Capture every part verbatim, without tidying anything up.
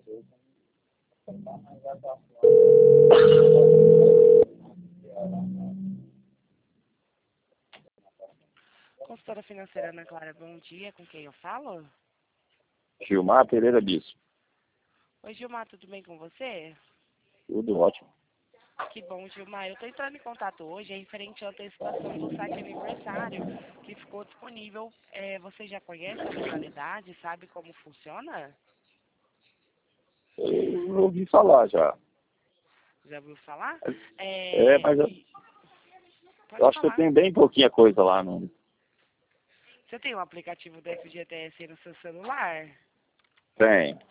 Consultora financeira Ana Clara, bom dia. Com quem eu falo? Gilmar Pereira Bispo. Oi, Gilmar, tudo bem com você? Tudo ótimo. Que bom, Gilmar. Eu estou entrando em contato hoje, é referente à antecipação do site aniversário que ficou disponível. É, você já conhece a modalidade? Sabe como funciona? Eu ouvi falar já. Já ouviu falar? É, É, mas eu, e- eu Pode acho que eu falar. tenho bem pouquinha coisa lá. Não Você tem o aplicativo do F G T S aí no seu celular? tem.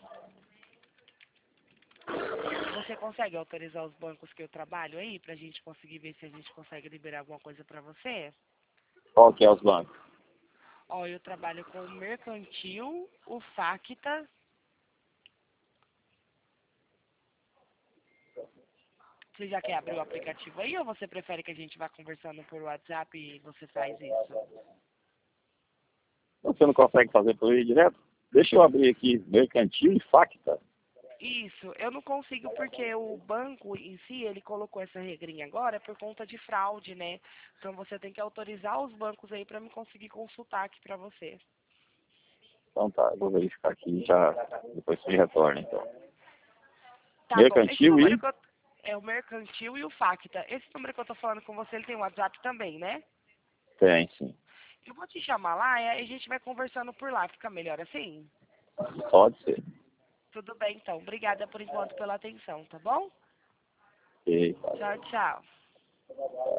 Você consegue autorizar os bancos que eu trabalho aí, para a gente conseguir ver se a gente consegue liberar alguma coisa para você? Qual que é os bancos? Ó, eu trabalho com o Mercantil, o Facta. Você já quer abrir o aplicativo aí ou você prefere que a gente vá conversando por WhatsApp e você faz isso? Você não consegue fazer por aí direto? Deixa eu abrir aqui, Mercantil e Facta. Isso, eu não consigo porque o banco em si, ele colocou essa regrinha agora por conta de fraude, né? Então você tem que autorizar os bancos aí para me conseguir consultar aqui para você. Então tá, eu vou verificar aqui e já depois você retorna, então. Tá bom, esse Mercantil número e que eu... é o Mercantil e o Facta. Esse número que eu tô falando com você, ele tem WhatsApp também, né? tem, sim. Eu vou te chamar lá e aí a gente vai conversando por lá. Fica melhor assim? Pode ser. Tudo bem, então. Obrigada por enquanto pela atenção, tá bom? Ok, Tchau, tchau. tá.